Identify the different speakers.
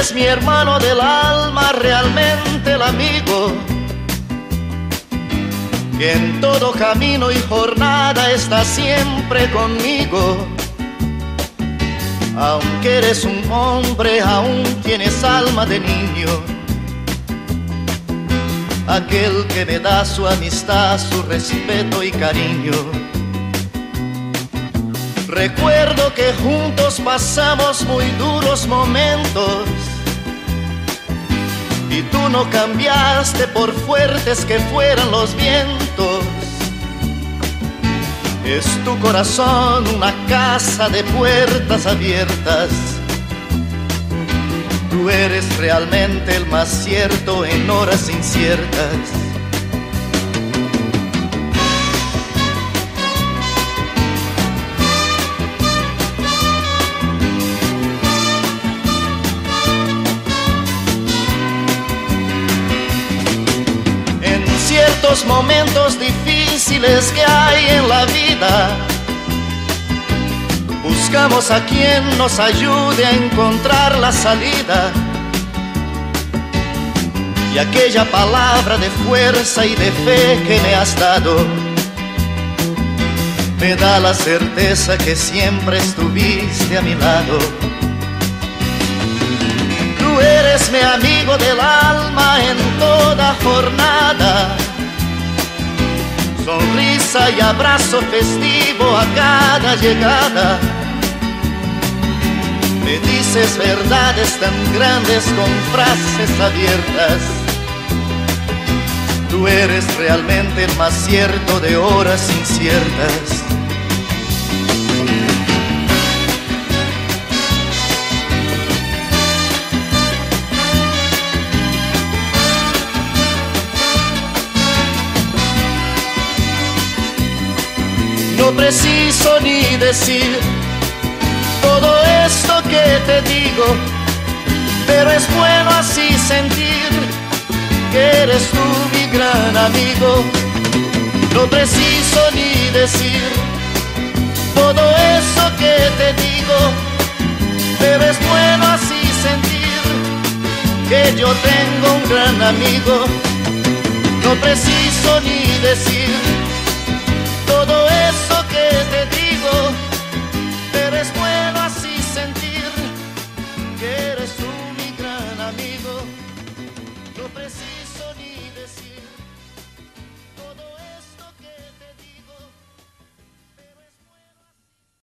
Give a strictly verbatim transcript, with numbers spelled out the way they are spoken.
Speaker 1: eres mi hermano del alma, realmente el amigo, que en todo camino y jornada está siempre conmigo. Aunque eres un hombre, aún tienes alma de niño, aquel que me da su amistad, su respeto y cariño. Recuerdo que juntos pasamos muy duros momentos y tú no cambiaste por fuertes que fueran los vientos. Es tu corazón una casa de puertas abiertas. Tú eres realmente el más cierto en horas inciertas. Ciertos momentos difíciles que hay en la vida, buscamos a quien nos ayude a encontrar la salida. Y aquella palabra de fuerza y de fe que me has dado me da la certeza que siempre estuviste a mi lado. Tú eres mi amigo del alma en toda jornada, sonrisa y abrazo festivo a cada llegada. Me dices verdades tan grandes con frases abiertas. Tú eres realmente el más cierto de horas inciertas. No preciso ni decir todo esto que te digo, pero es bueno así sentir que eres tú mi gran amigo. No preciso ni decir todo eso que te digo, pero es bueno así sentir que yo tengo un gran amigo. No preciso ni decir